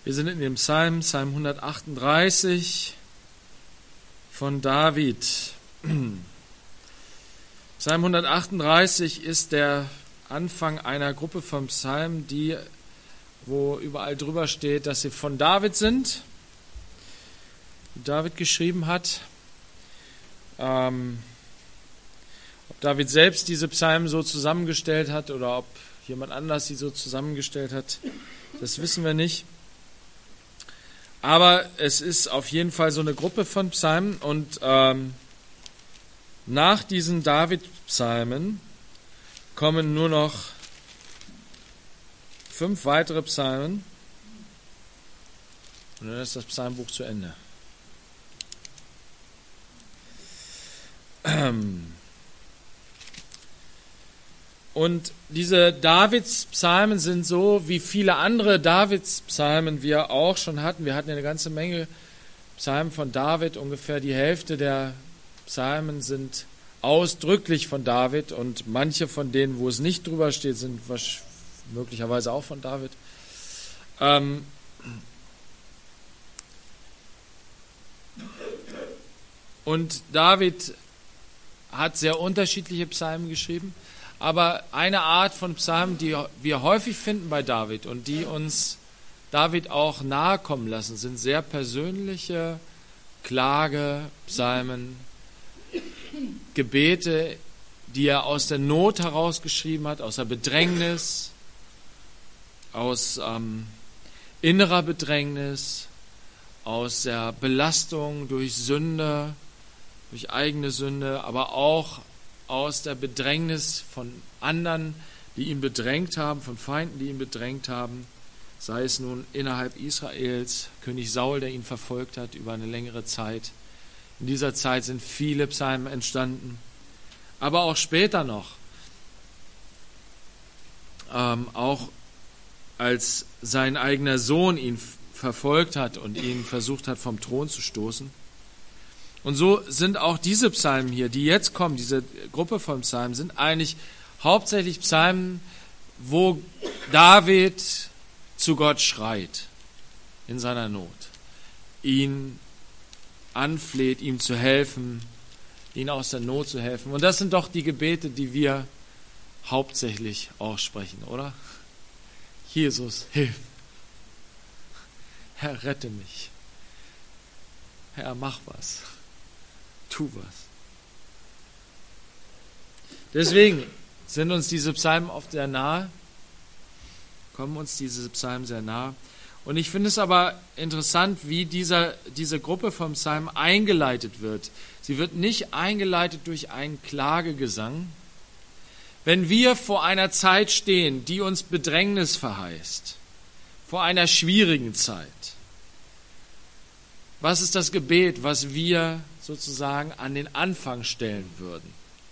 Wir sind in dem Psalm 138 von David. Psalm 138 ist der Anfang einer Gruppe von Psalmen, wo überall drüber steht, dass sie von David sind, die David geschrieben hat. Ob David selbst diese Psalmen so zusammengestellt hat oder ob jemand anders sie so zusammengestellt hat, das wissen wir nicht. Aber es ist auf jeden Fall so eine Gruppe von Psalmen und nach diesen David-Psalmen kommen nur noch 5 weitere Psalmen und dann ist das Psalmbuch zu Ende. Und diese Davids-Psalmen sind so, wie viele andere Davids-Psalmen wir auch schon hatten. Wir hatten eine ganze Menge Psalmen von David. Ungefähr die Hälfte der Psalmen sind ausdrücklich von David. Und manche von denen, wo es nicht drüber steht, sind möglicherweise auch von David. Und David hat sehr unterschiedliche Psalmen geschrieben. Aber eine Art von Psalmen, die wir häufig finden bei David und die uns David auch nahe kommen lassen, sind sehr persönliche Klagepsalmen, Gebete, die er aus der Not heraus geschrieben hat, aus der Bedrängnis, aus innerer Bedrängnis, aus der Belastung durch Sünde, durch eigene Sünde, aber auch aus der Bedrängnis von anderen, die ihn bedrängt haben, von Feinden, die ihn bedrängt haben, sei es nun innerhalb Israels, König Saul, der ihn verfolgt hat über eine längere Zeit. In dieser Zeit sind viele Psalmen entstanden, aber auch später noch, auch als sein eigener Sohn ihn verfolgt hat und ihn versucht hat, vom Thron zu stoßen. Und so sind auch diese Psalmen hier, die jetzt kommen, diese Gruppe von Psalmen, sind eigentlich hauptsächlich Psalmen, wo David zu Gott schreit in seiner Not, ihn anfleht, ihm zu helfen, ihn aus der Not zu helfen. Und das sind doch die Gebete, die wir hauptsächlich aussprechen, oder? Jesus, hilf! Herr, rette mich! Herr, mach was! Tu was. Deswegen sind uns diese Psalmen oft sehr nahe, kommen uns diese Psalmen sehr nahe. Und ich finde es aber interessant, wie diese Gruppe von Psalmen eingeleitet wird. Sie wird nicht eingeleitet durch einen Klagegesang. Wenn wir vor einer Zeit stehen, die uns Bedrängnis verheißt, vor einer schwierigen Zeit, was ist das Gebet, was wir sozusagen an den Anfang stellen würden?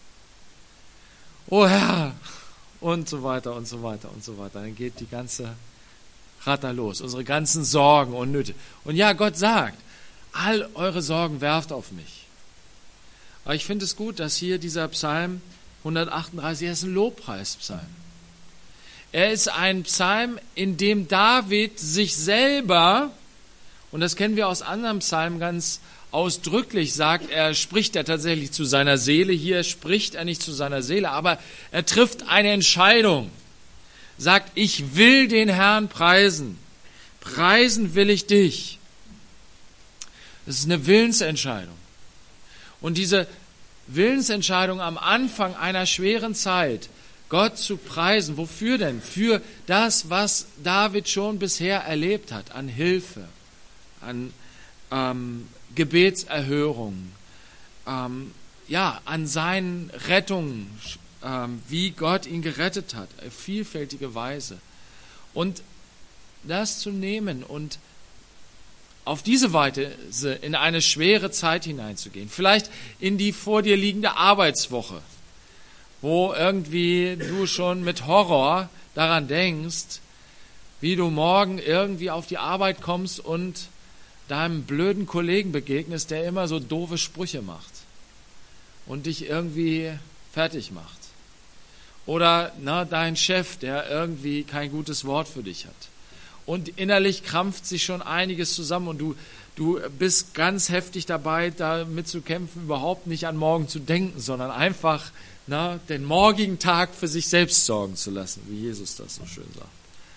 O Herr! Und so weiter und so weiter und so weiter. Dann geht die ganze Ratter los, unsere ganzen Sorgen und Nöte. Und ja, Gott sagt, all eure Sorgen werft auf mich. Aber ich finde es gut, dass hier dieser Psalm 138, er ist ein Lobpreispsalm. Er ist ein Psalm, in dem David sich selber, und das kennen wir aus anderen Psalmen ganz ausdrücklich, spricht er tatsächlich zu seiner Seele. Hier spricht er nicht zu seiner Seele, aber er trifft eine Entscheidung. Sagt, ich will den Herrn preisen. Preisen will ich dich. Das ist eine Willensentscheidung. Und diese Willensentscheidung am Anfang einer schweren Zeit, Gott zu preisen, wofür denn? Für das, was David schon bisher erlebt hat, an Hilfe, an Gebetserhörungen, an seinen Rettungen, wie Gott ihn gerettet hat, auf vielfältige Weise. Und das zu nehmen und auf diese Weise in eine schwere Zeit hineinzugehen, vielleicht in die vor dir liegende Arbeitswoche, wo irgendwie du schon mit Horror daran denkst, wie du morgen irgendwie auf die Arbeit kommst und deinem blöden Kollegen begegnest, der immer so doofe Sprüche macht und dich irgendwie fertig macht. Oder dein Chef, der irgendwie kein gutes Wort für dich hat. und innerlich krampft sich schon einiges zusammen und du bist ganz heftig dabei, damit zu kämpfen, überhaupt nicht an morgen zu denken, sondern einfach den morgigen Tag für sich selbst sorgen zu lassen, wie Jesus das so schön sagt.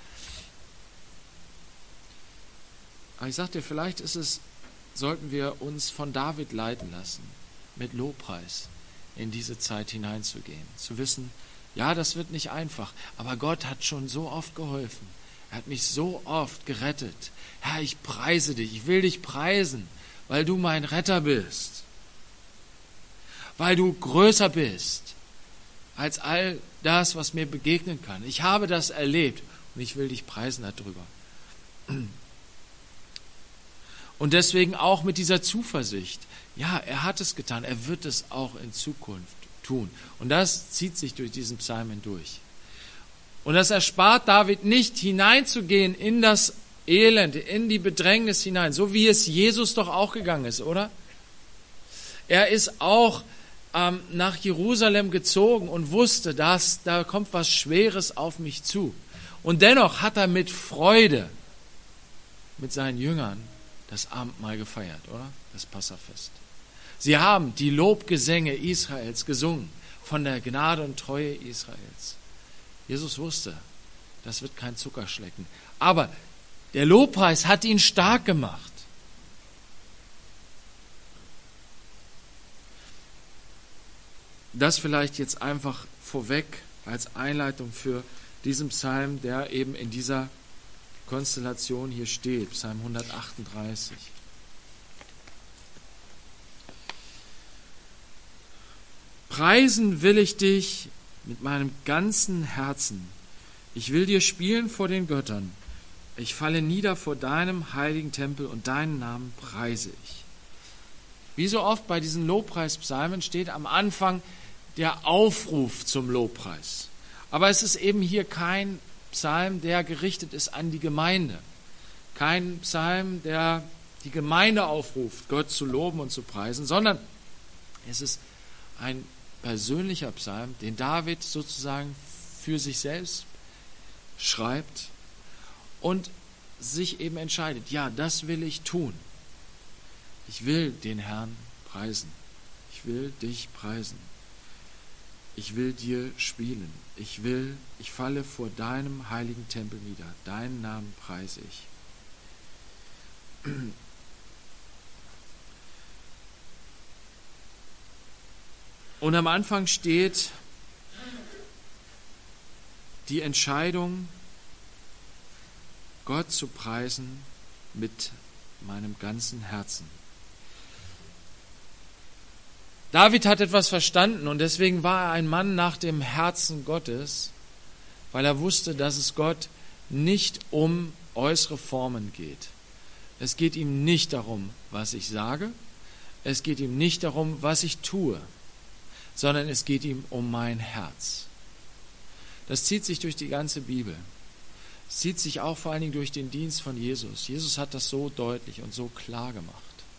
Aber ich sag dir, vielleicht sollten wir uns von David leiten lassen, mit Lobpreis in diese Zeit hineinzugehen. Zu wissen, ja, das wird nicht einfach, aber Gott hat schon so oft geholfen. Er hat mich so oft gerettet. Herr, ich preise dich, ich will dich preisen, weil du mein Retter bist. Weil du größer bist als all das, was mir begegnen kann. Ich habe das erlebt und ich will dich preisen darüber. Und deswegen auch mit dieser Zuversicht. Ja, er hat es getan, er wird es auch in Zukunft tun. Und das zieht sich durch diesen Psalm hindurch. Und das erspart David nicht, hineinzugehen in das Elend, in die Bedrängnis hinein, so wie es Jesus doch auch gegangen ist, oder? Er ist auch nach Jerusalem gezogen und wusste, dass da kommt was Schweres auf mich zu. Und dennoch hat er mit Freude mit seinen Jüngern das Abendmahl gefeiert, oder? Das Passafest. Sie haben die Lobgesänge Israels gesungen, von der Gnade und Treue Israels. Jesus wusste, das wird kein Zuckerschlecken. Aber der Lobpreis hat ihn stark gemacht. Das vielleicht jetzt einfach vorweg als Einleitung für diesen Psalm, der eben in dieser Konstellation hier steht, Psalm 138. Preisen will ich dich mit meinem ganzen Herzen. Ich will dir spielen vor den Göttern. Ich falle nieder vor deinem heiligen Tempel und deinen Namen preise ich. Wie so oft bei diesen Lobpreispsalmen steht am Anfang der Aufruf zum Lobpreis. Aber es ist eben hier kein Psalm, der gerichtet ist an die Gemeinde. Kein Psalm, der die Gemeinde aufruft, Gott zu loben und zu preisen, sondern es ist ein persönlicher Psalm, den David sozusagen für sich selbst schreibt und sich eben entscheidet, ja, das will ich tun. Ich will den Herrn preisen. Ich will dich preisen. Ich will dir spielen. Ich falle vor deinem heiligen Tempel nieder. Deinen Namen preise ich. Und am Anfang steht die Entscheidung, Gott zu preisen mit meinem ganzen Herzen. David hat etwas verstanden und deswegen war er ein Mann nach dem Herzen Gottes, weil er wusste, dass es Gott nicht um äußere Formen geht. Es geht ihm nicht darum, was ich sage, es geht ihm nicht darum, was ich tue, sondern es geht ihm um mein Herz. Das zieht sich durch die ganze Bibel. Es zieht sich auch vor allen Dingen durch den Dienst von Jesus. Jesus hat das so deutlich und so klar gemacht.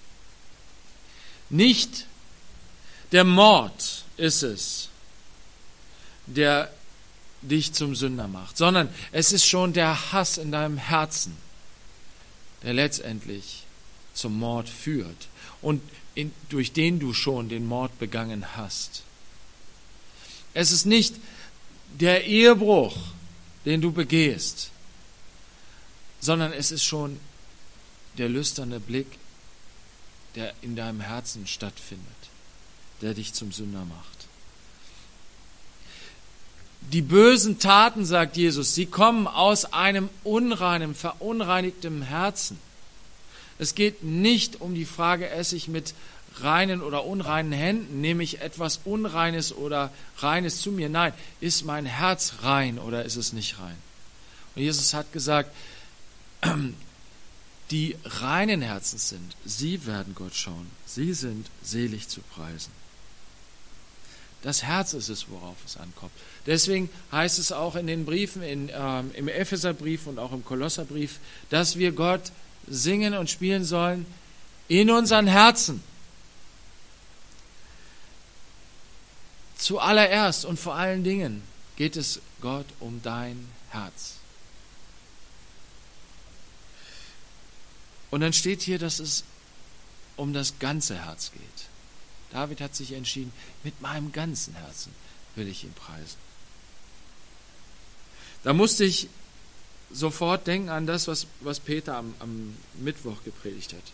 Nicht der Mord ist es, der dich zum Sünder macht, sondern es ist schon der Hass in deinem Herzen, der letztendlich zum Mord führt und durch den du schon den Mord begangen hast. Es ist nicht der Ehebruch, den du begehst, sondern es ist schon der lüsterne Blick, der in deinem Herzen stattfindet, der dich zum Sünder macht. Die bösen Taten, sagt Jesus, sie kommen aus einem unreinen, verunreinigtem Herzen. Es geht nicht um die Frage, esse ich mit reinen oder unreinen Händen, nehme ich etwas Unreines oder Reines zu mir. Nein, ist mein Herz rein oder ist es nicht rein? Und Jesus hat gesagt, die reinen Herzen sind, sie werden Gott schauen. Sie sind selig zu preisen. Das Herz ist es, worauf es ankommt. Deswegen heißt es auch in den Briefen, im Epheserbrief und auch im Kolosserbrief, dass wir Gott singen und spielen sollen in unseren Herzen. Zuallererst und vor allen Dingen geht es Gott um dein Herz. Und dann steht hier, dass es um das ganze Herz geht. David hat sich entschieden, mit meinem ganzen Herzen will ich ihn preisen. Da musste ich sofort denken an das, was Peter am Mittwoch gepredigt hat.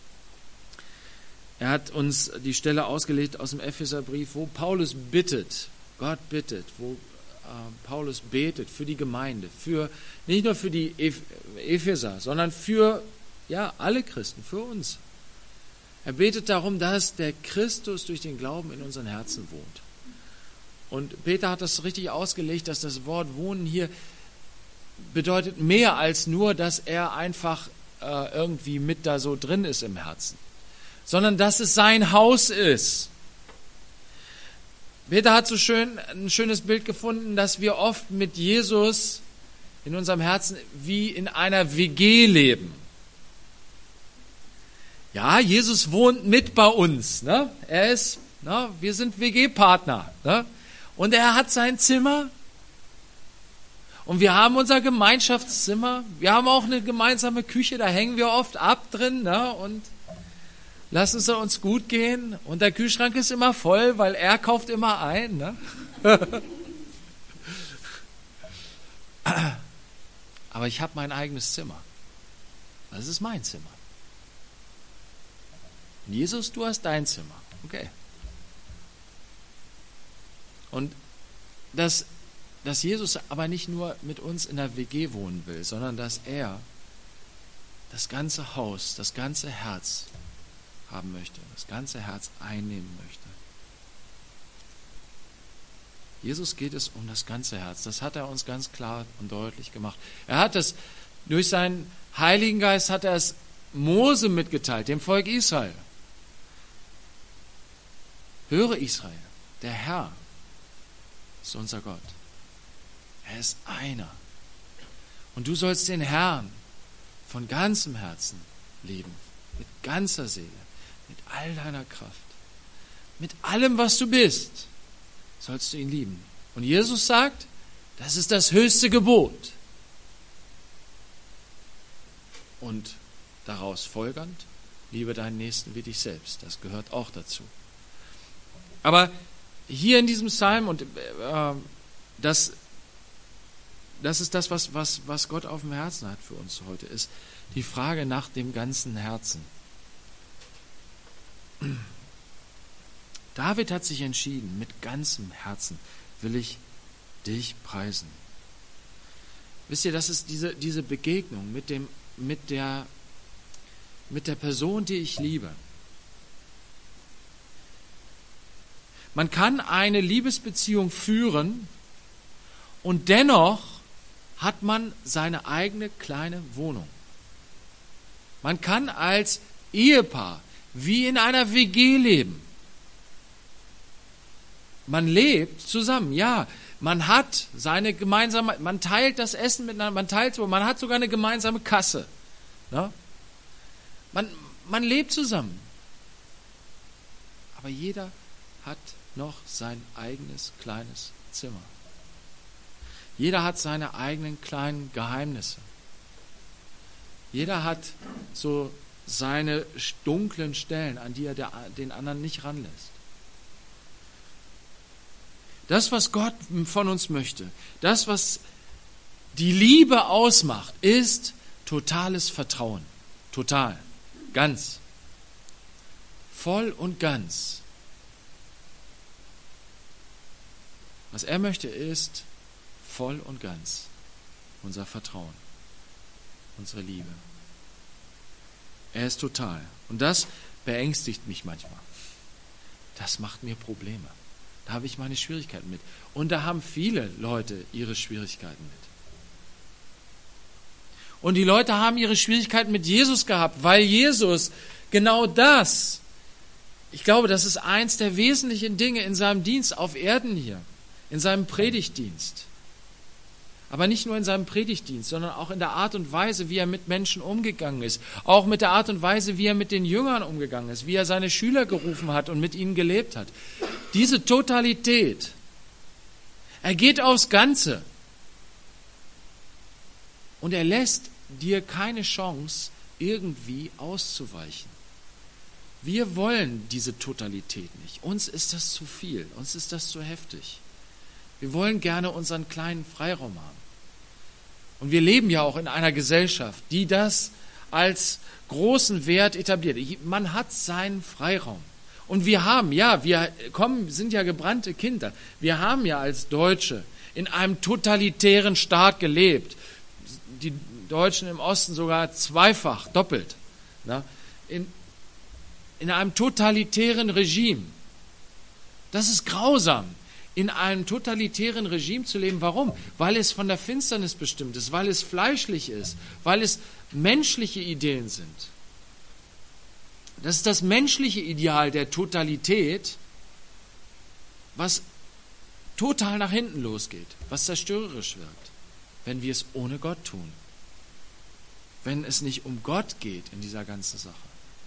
Er hat uns die Stelle ausgelegt aus dem Epheserbrief, wo Paulus bittet, Gott bittet, wo Paulus betet für die Gemeinde, nicht nur für die Epheser, sondern für alle Christen, für uns. Er betet darum, dass der Christus durch den Glauben in unseren Herzen wohnt. Und Peter hat das richtig ausgelegt, dass das Wort wohnen hier bedeutet mehr als nur, dass er einfach irgendwie mit da so drin ist im Herzen, sondern dass es sein Haus ist. Peter hat ein schönes Bild gefunden, dass wir oft mit Jesus in unserem Herzen wie in einer WG leben. Ja, Jesus wohnt mit bei uns. Ne? Wir sind WG-Partner. Ne? Und er hat sein Zimmer. Und wir haben unser Gemeinschaftszimmer. Wir haben auch eine gemeinsame Küche, da hängen wir oft ab drin. Ne? Und lassen es uns gut gehen. Und der Kühlschrank ist immer voll, weil er kauft immer ein. Ne? Aber ich habe mein eigenes Zimmer. Das ist mein Zimmer. Jesus, du hast dein Zimmer. Okay. Und dass Jesus aber nicht nur mit uns in der WG wohnen will, sondern dass er das ganze Haus, das ganze Herz haben möchte, das ganze Herz einnehmen möchte. Jesus geht es um das ganze Herz. Das hat er uns ganz klar und deutlich gemacht. Er hat es durch seinen Heiligen Geist hat er es Mose mitgeteilt, dem Volk Israel. Höre Israel, der Herr ist unser Gott. Er ist einer. Und du sollst den Herrn von ganzem Herzen lieben, mit ganzer Seele, mit all deiner Kraft, mit allem, was du bist, sollst du ihn lieben. Und Jesus sagt, das ist das höchste Gebot. Und daraus folgernd, liebe deinen Nächsten wie dich selbst. Das gehört auch dazu. Aber hier in diesem Psalm, und das ist das, was Gott auf dem Herzen hat für uns heute, ist die Frage nach dem ganzen Herzen. David hat sich entschieden, mit ganzem Herzen will ich dich preisen. Wisst ihr, das ist diese Begegnung mit der Person, die ich liebe. Man kann eine Liebesbeziehung führen und dennoch hat man seine eigene kleine Wohnung. Man kann als Ehepaar wie in einer WG leben. Man lebt zusammen, ja. Man hat man teilt das Essen miteinander, man hat sogar eine gemeinsame Kasse. Ja? Man lebt zusammen. Aber jeder hat noch sein eigenes kleines Zimmer. Jeder hat seine eigenen kleinen Geheimnisse. Jeder hat so seine dunklen Stellen, an die er den anderen nicht ranlässt. Das, was Gott von uns möchte, das, was die Liebe ausmacht, ist totales Vertrauen. Total. Ganz. Voll und ganz. Was er möchte, ist voll und ganz unser Vertrauen, unsere Liebe. Er ist total. Und das beängstigt mich manchmal. Das macht mir Probleme. Da habe ich meine Schwierigkeiten mit. Und da haben viele Leute ihre Schwierigkeiten mit. Und die Leute haben ihre Schwierigkeiten mit Jesus gehabt, weil Jesus genau das, ich glaube, das ist eins der wesentlichen Dinge in seinem Dienst auf Erden hier, in seinem Predigtdienst. Aber nicht nur in seinem Predigtdienst, sondern auch in der Art und Weise, wie er mit Menschen umgegangen ist. Auch mit der Art und Weise, wie er mit den Jüngern umgegangen ist, wie er seine Schüler gerufen hat und mit ihnen gelebt hat. Diese Totalität, er geht aufs Ganze. Und er lässt dir keine Chance, irgendwie auszuweichen. Wir wollen diese Totalität nicht. Uns ist das zu viel, uns ist das zu heftig. Wir wollen gerne unseren kleinen Freiraum haben. Und wir leben ja auch in einer Gesellschaft, die das als großen Wert etabliert. Man hat seinen Freiraum. Und wir haben, sind ja gebrannte Kinder. Wir haben ja als Deutsche in einem totalitären Staat gelebt. Die Deutschen im Osten sogar zweifach, doppelt. In einem totalitären Regime. Das ist grausam, in einem totalitären Regime zu leben. Warum? Weil es von der Finsternis bestimmt ist, weil es fleischlich ist, weil es menschliche Ideen sind. Das ist das menschliche Ideal der Totalität, was total nach hinten losgeht, was zerstörerisch wirkt, wenn wir es ohne Gott tun. Wenn es nicht um Gott geht in dieser ganzen Sache.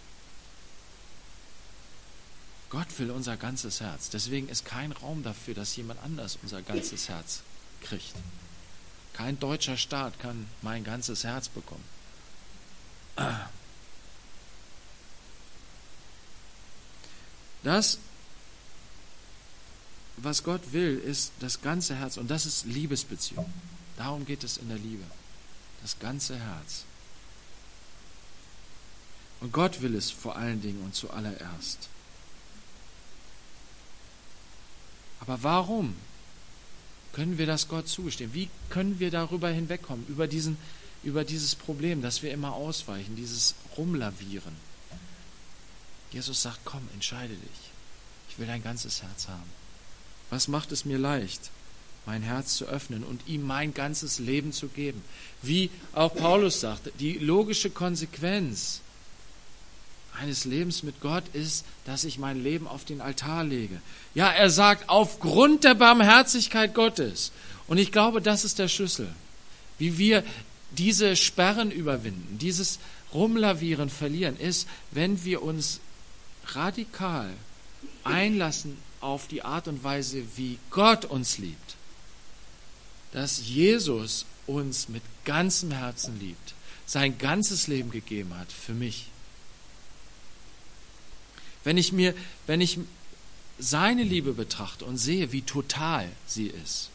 Gott will unser ganzes Herz. Deswegen ist kein Raum dafür, dass jemand anders unser ganzes Herz kriegt. Kein deutscher Staat kann mein ganzes Herz bekommen. Das, was Gott will, ist das ganze Herz. Und das ist Liebesbeziehung. Darum geht es in der Liebe. Das ganze Herz. Und Gott will es vor allen Dingen und zuallererst. Aber warum können wir das Gott zugestehen? Wie können wir darüber hinwegkommen, über dieses Problem, dass wir immer ausweichen, dieses Rumlavieren? Jesus sagt, komm, entscheide dich. Ich will dein ganzes Herz haben. Was macht es mir leicht, mein Herz zu öffnen und ihm mein ganzes Leben zu geben? Wie auch Paulus sagte, die logische Konsequenz eines Lebens mit Gott ist, dass ich mein Leben auf den Altar lege. Ja, er sagt, aufgrund der Barmherzigkeit Gottes. Und ich glaube, das ist der Schlüssel. Wie wir diese Sperren überwinden, dieses Rumlavieren verlieren, ist, wenn wir uns radikal einlassen auf die Art und Weise, wie Gott uns liebt. Dass Jesus uns mit ganzem Herzen liebt, sein ganzes Leben gegeben hat für mich. Wenn ich seine Liebe betrachte und sehe, wie total sie ist,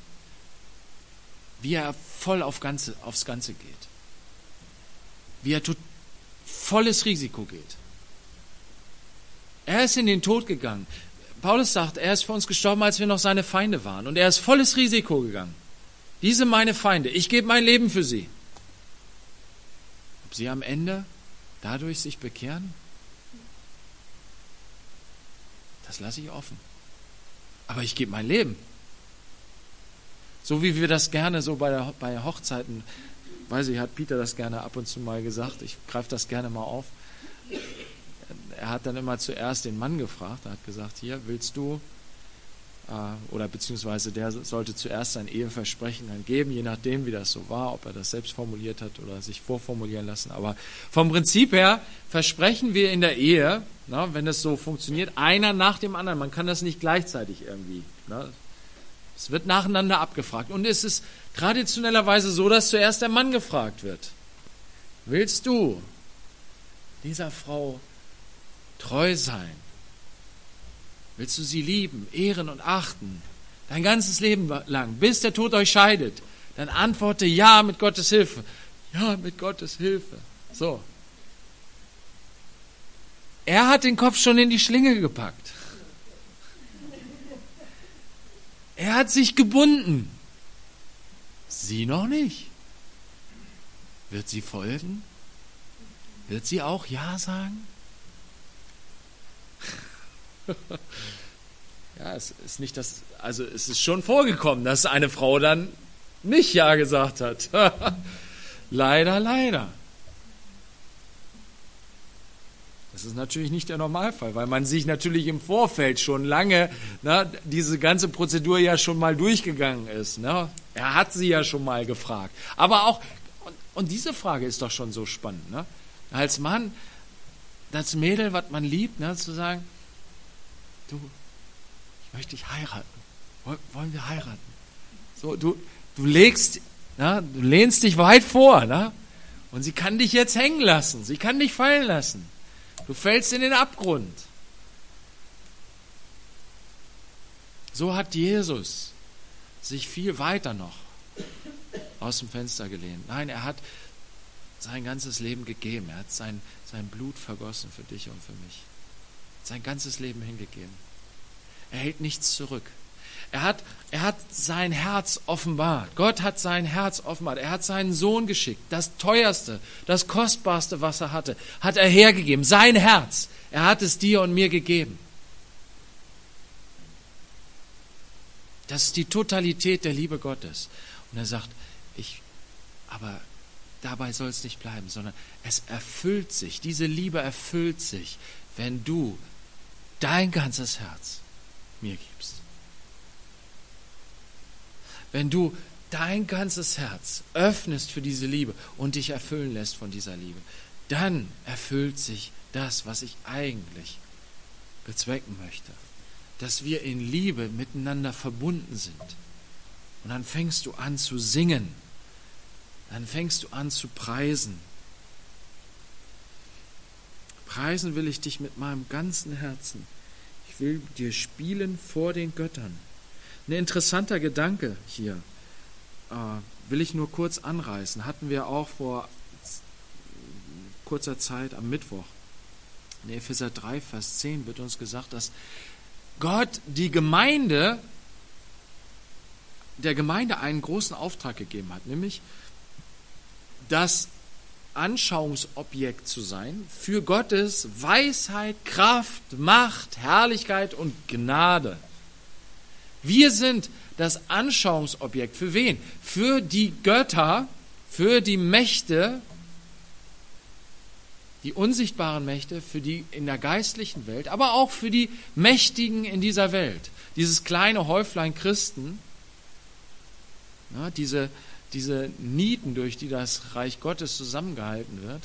wie er voll aufs Ganze geht, wie er volles Risiko geht. Er ist in den Tod gegangen. Paulus sagt, er ist für uns gestorben, als wir noch seine Feinde waren. Und er ist volles Risiko gegangen. Diese meine Feinde, ich gebe mein Leben für sie. Ob sie am Ende dadurch sich bekehren? Das lasse ich offen. Aber ich gebe mein Leben. So wie wir das gerne so bei Hochzeiten, weiß ich, hat Peter das gerne ab und zu mal gesagt, ich greife das gerne mal auf. Er hat dann immer zuerst den Mann gefragt, er hat gesagt, hier, willst du, oder beziehungsweise der sollte zuerst sein Eheversprechen dann geben, je nachdem, wie das so war, ob er das selbst formuliert hat oder sich vorformulieren lassen. Aber vom Prinzip her versprechen wir in der Ehe, wenn es so funktioniert, einer nach dem anderen. Man kann das nicht gleichzeitig irgendwie. Es wird nacheinander abgefragt. Und es ist traditionellerweise so, dass zuerst der Mann gefragt wird. Willst du dieser Frau treu sein? Willst du sie lieben, ehren und achten? Dein ganzes Leben lang, bis der Tod euch scheidet. Dann antworte ja mit Gottes Hilfe. Ja, mit Gottes Hilfe. So. Er hat den Kopf schon in die Schlinge gepackt. Er hat sich gebunden. Sie noch nicht. Wird sie folgen? Wird sie auch Ja sagen? Ja, es ist nicht das, also es ist schon vorgekommen, dass eine Frau dann nicht Ja gesagt hat. Leider, leider. Das ist natürlich nicht der Normalfall, weil man sich natürlich im Vorfeld schon lange diese ganze Prozedur ja schon mal durchgegangen ist. Er hat sie ja schon mal gefragt. Aber auch, und diese Frage ist doch schon so spannend. Als Mann, das Mädel, was man liebt, zu sagen, du, ich möchte dich heiraten. Wollen wir heiraten? So, du lehnst dich weit vor, Und sie kann dich jetzt hängen lassen. Sie kann dich fallen lassen. Du fällst in den Abgrund. So hat Jesus sich viel weiter noch aus dem Fenster gelehnt. Nein, er hat sein ganzes Leben gegeben. Er hat sein Blut vergossen für dich und für mich. Sein ganzes Leben hingegeben. Er hält nichts zurück. Er hat sein Herz offenbart. Gott hat sein Herz offenbart. Er hat seinen Sohn geschickt. Das teuerste, das kostbarste, was er hatte, hat er hergegeben. Sein Herz. Er hat es dir und mir gegeben. Das ist die Totalität der Liebe Gottes. Und er sagt, aber dabei soll es nicht bleiben, sondern es erfüllt sich. Diese Liebe erfüllt sich, wenn du dein ganzes Herz mir gibst. Wenn du dein ganzes Herz öffnest für diese Liebe und dich erfüllen lässt von dieser Liebe, dann erfüllt sich das, was ich eigentlich bezwecken möchte. Dass wir in Liebe miteinander verbunden sind. Und dann fängst du an zu singen. Dann fängst du an zu preisen. Preisen will ich dich mit meinem ganzen Herzen. Ich will dir spielen vor den Göttern. Ein interessanter Gedanke hier, will ich nur kurz anreißen. Hatten wir auch vor kurzer Zeit am Mittwoch. In Epheser 3, Vers 10 wird uns gesagt, dass Gott der Gemeinde einen großen Auftrag gegeben hat, nämlich das Anschauungsobjekt zu sein für Gottes Weisheit, Kraft, Macht, Herrlichkeit und Gnade. Wir sind das Anschauungsobjekt. Für wen? Für die Götter, für die Mächte, die unsichtbaren Mächte, für die in der geistlichen Welt, aber auch für die Mächtigen in dieser Welt. Dieses kleine Häuflein Christen, ja, diese Nieten, durch die das Reich Gottes zusammengehalten wird.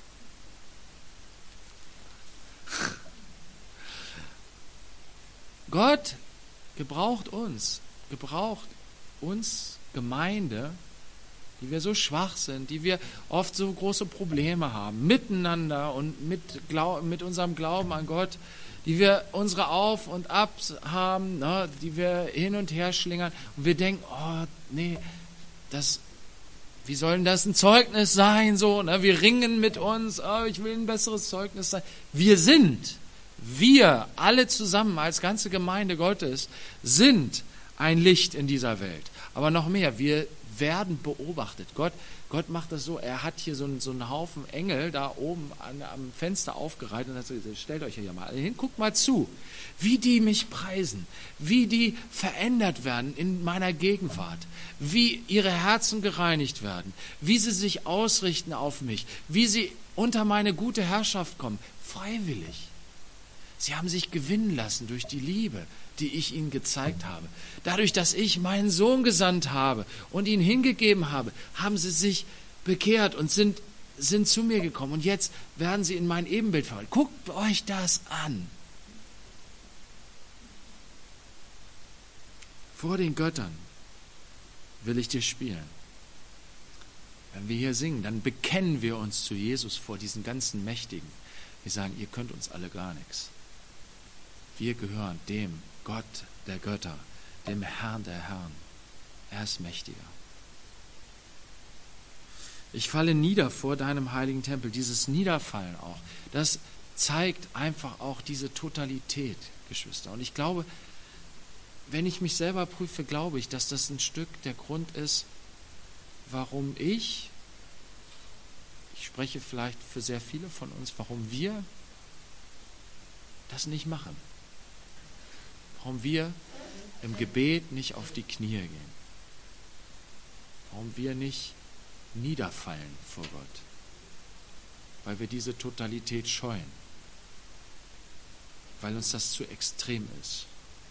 Gott gebraucht uns Gemeinde, die wir so schwach sind, die wir oft so große Probleme haben, miteinander und mit unserem Glauben an Gott, die wir unsere Auf und Abs haben, ne, die wir hin und her schlingern und wir denken, oh nee, wie soll denn das ein Zeugnis sein, so, ne? Wir ringen mit uns, oh, ich will ein besseres Zeugnis sein. Wir alle zusammen als ganze Gemeinde Gottes sind ein Licht in dieser Welt. Aber noch mehr, wir werden beobachtet. Gott macht das so, er hat hier so einen Haufen Engel da oben am Fenster aufgereiht und hat gesagt, stellt euch hier mal hin, guckt mal zu, wie die mich preisen, wie die verändert werden in meiner Gegenwart, wie ihre Herzen gereinigt werden, wie sie sich ausrichten auf mich, wie sie unter meine gute Herrschaft kommen, freiwillig. Sie haben sich gewinnen lassen durch die Liebe, die ich ihnen gezeigt habe. Dadurch, dass ich meinen Sohn gesandt habe und ihn hingegeben habe, haben sie sich bekehrt und sind zu mir gekommen. Und jetzt werden sie in mein Ebenbild verwandelt. Guckt euch das an. Vor den Göttern will ich dir spielen. Wenn wir hier singen, dann bekennen wir uns zu Jesus vor diesen ganzen Mächtigen. Wir sagen, ihr könnt uns alle gar nichts. Wir gehören dem Gott der Götter, dem Herrn der Herren. Er ist mächtiger. Ich falle nieder vor deinem heiligen Tempel. Dieses Niederfallen auch, das zeigt einfach auch diese Totalität, Geschwister. Und ich glaube, wenn ich mich selber prüfe, glaube ich, dass das ein Stück der Grund ist, warum ich spreche vielleicht für sehr viele von uns, warum wir das nicht machen. Warum wir im Gebet nicht auf die Knie gehen. Warum wir nicht niederfallen vor Gott. Weil wir diese Totalität scheuen. Weil uns das zu extrem ist.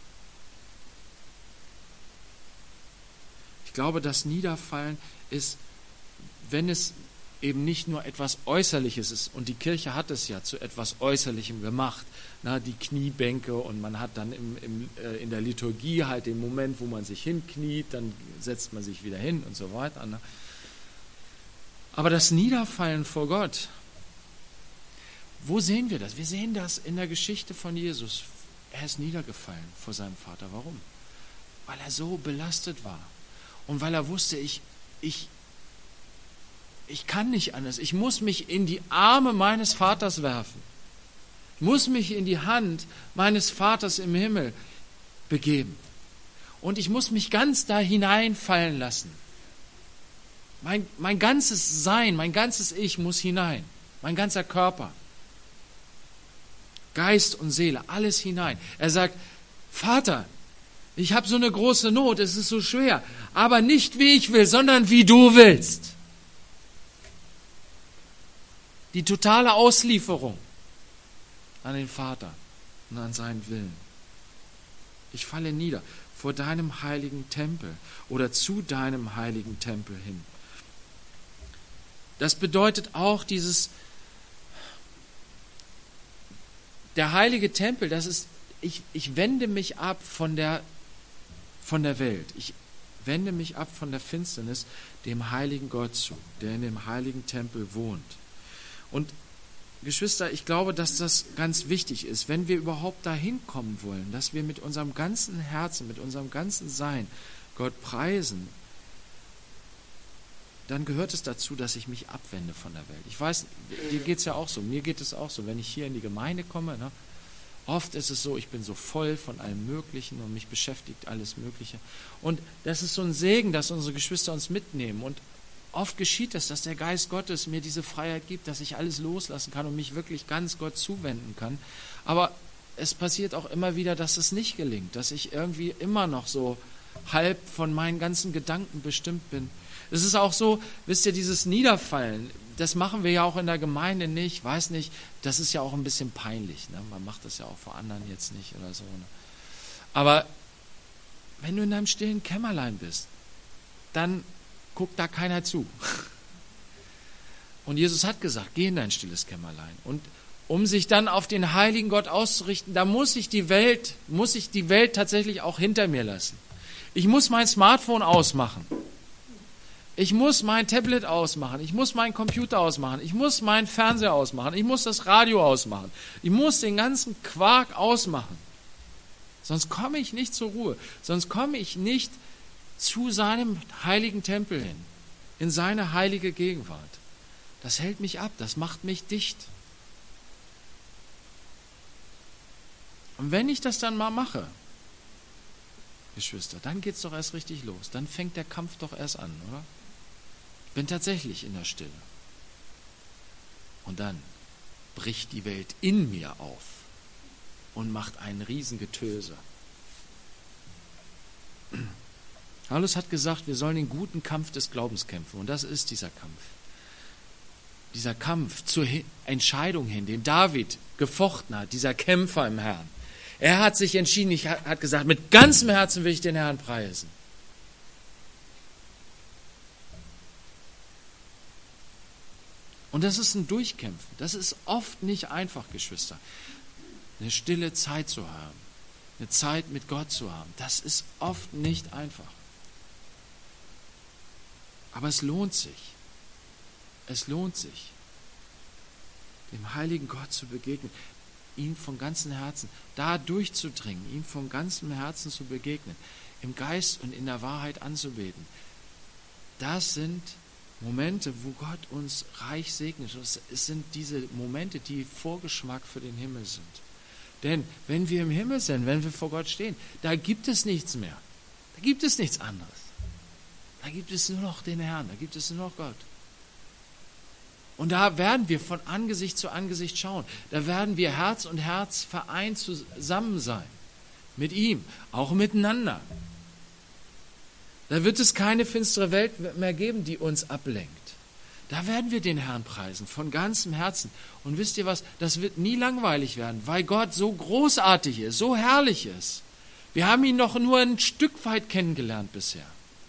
Ich glaube, das Niederfallen ist, wenn es eben nicht nur etwas Äußerliches ist, und die Kirche hat es ja zu etwas Äußerlichem gemacht, na, die Kniebänke, und man hat dann in der Liturgie halt den Moment, wo man sich hinkniet, dann setzt man sich wieder hin und so weiter. Ne? Aber das Niederfallen vor Gott, wo sehen wir das? Wir sehen das in der Geschichte von Jesus. Er ist niedergefallen vor seinem Vater. Warum? Weil er so belastet war. Und weil er wusste, ich kann nicht anders. Ich muss mich in die Arme meines Vaters werfen. Ich muss mich in die Hand meines Vaters im Himmel begeben. Und ich muss mich ganz da hineinfallen lassen. Mein ganzes Sein, mein ganzes Ich muss hinein. Mein ganzer Körper. Geist und Seele, alles hinein. Er sagt, Vater, ich habe so eine große Not, es ist so schwer, aber nicht wie ich will, sondern wie du willst. Die totale Auslieferung an den Vater und an seinen Willen. Ich falle nieder vor deinem heiligen Tempel oder zu deinem heiligen Tempel hin. Das bedeutet auch der heilige Tempel, das ist, ich wende mich ab von der Welt. Ich wende mich ab von der Finsternis dem heiligen Gott zu, der in dem heiligen Tempel wohnt. Und Geschwister, ich glaube, dass das ganz wichtig ist, wenn wir überhaupt dahin kommen wollen, dass wir mit unserem ganzen Herzen, mit unserem ganzen Sein Gott preisen, dann gehört es dazu, dass ich mich abwende von der Welt. Ich weiß, dir geht es ja auch so, mir geht es auch so, wenn ich hier in die Gemeinde komme, ne, oft ist es so, ich bin so voll von allem Möglichen und mich beschäftigt alles Mögliche. Und das ist so ein Segen, dass unsere Geschwister uns mitnehmen. Und oft geschieht es, dass der Geist Gottes mir diese Freiheit gibt, dass ich alles loslassen kann und mich wirklich ganz Gott zuwenden kann. Aber es passiert auch immer wieder, dass es nicht gelingt, dass ich irgendwie immer noch so halb von meinen ganzen Gedanken bestimmt bin. Es ist auch so, wisst ihr, dieses Niederfallen, das machen wir ja auch in der Gemeinde nicht, weiß nicht, das ist ja auch ein bisschen peinlich. Ne? Man macht das ja auch vor anderen jetzt nicht oder so. Ne? Aber wenn du in deinem stillen Kämmerlein bist, dann guckt da keiner zu. Und Jesus hat gesagt, geh in dein stilles Kämmerlein. Und um sich dann auf den heiligen Gott auszurichten, da muss ich die Welt tatsächlich auch hinter mir lassen. Ich muss mein Smartphone ausmachen. Ich muss mein Tablet ausmachen. Ich muss meinen Computer ausmachen. Ich muss meinen Fernseher ausmachen. Ich muss das Radio ausmachen. Ich muss den ganzen Quark ausmachen. Sonst komme ich nicht zur Ruhe. Sonst komme ich nicht zu seinem heiligen Tempel hin, in seine heilige Gegenwart. Das hält mich ab, das macht mich dicht. Und wenn ich das dann mal mache, Geschwister, dann geht's doch erst richtig los. Dann fängt der Kampf doch erst an, oder? Ich bin tatsächlich in der Stille. Und dann bricht die Welt in mir auf und macht ein Riesengetöse. Paulus hat gesagt, wir sollen den guten Kampf des Glaubens kämpfen. Und das ist dieser Kampf. Dieser Kampf zur Entscheidung hin, den David gefochten hat, dieser Kämpfer im Herrn. Er hat sich entschieden, hat gesagt, mit ganzem Herzen will ich den Herrn preisen. Und das ist ein Durchkämpfen. Das ist oft nicht einfach, Geschwister. Eine stille Zeit zu haben, eine Zeit mit Gott zu haben, das ist oft nicht einfach. Aber es lohnt sich. Es lohnt sich, dem heiligen Gott zu begegnen, ihm von ganzem Herzen da durchzudringen, ihm von ganzem Herzen zu begegnen, im Geist und in der Wahrheit anzubeten. Das sind Momente, wo Gott uns reich segnet. Es sind diese Momente, die Vorgeschmack für den Himmel sind. Denn wenn wir im Himmel sind, wenn wir vor Gott stehen, da gibt es nichts mehr. Da gibt es nichts anderes. Da gibt es nur noch den Herrn, da gibt es nur noch Gott. Und da werden wir von Angesicht zu Angesicht schauen. Da werden wir Herz und Herz vereint zusammen sein. Mit ihm, auch miteinander. Da wird es keine finstere Welt mehr geben, die uns ablenkt. Da werden wir den Herrn preisen, von ganzem Herzen. Und wisst ihr was, das wird nie langweilig werden, weil Gott so großartig ist, so herrlich ist. Wir haben ihn noch nur ein Stück weit kennengelernt bisher.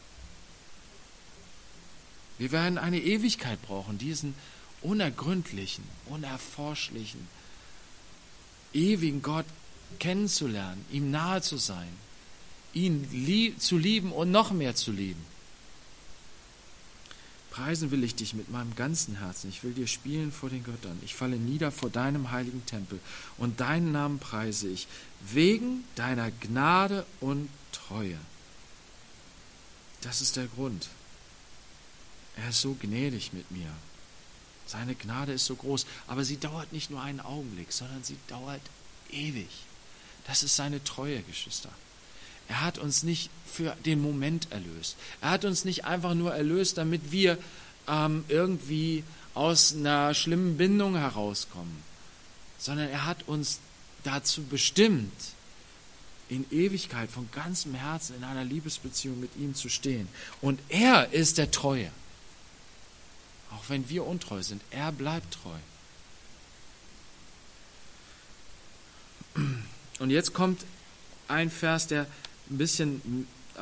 Wir werden eine Ewigkeit brauchen, diesen unergründlichen, unerforschlichen, ewigen Gott kennenzulernen, ihm nahe zu sein, ihn zu lieben und noch mehr zu lieben. Preisen will ich dich mit meinem ganzen Herzen. Ich will dir spielen vor den Göttern. Ich falle nieder vor deinem heiligen Tempel und deinen Namen preise ich, wegen deiner Gnade und Treue. Das ist der Grund. Er ist so gnädig mit mir. Seine Gnade ist so groß, aber sie dauert nicht nur einen Augenblick, sondern sie dauert ewig. Das ist seine Treue, Geschwister. Er hat uns nicht für den Moment erlöst. Er hat uns nicht einfach nur erlöst, damit wir irgendwie aus einer schlimmen Bindung herauskommen, sondern er hat uns dazu bestimmt, in Ewigkeit von ganzem Herzen in einer Liebesbeziehung mit ihm zu stehen. Und er ist der Treue. Auch wenn wir untreu sind, er bleibt treu. Und jetzt kommt ein Vers, der ein bisschen,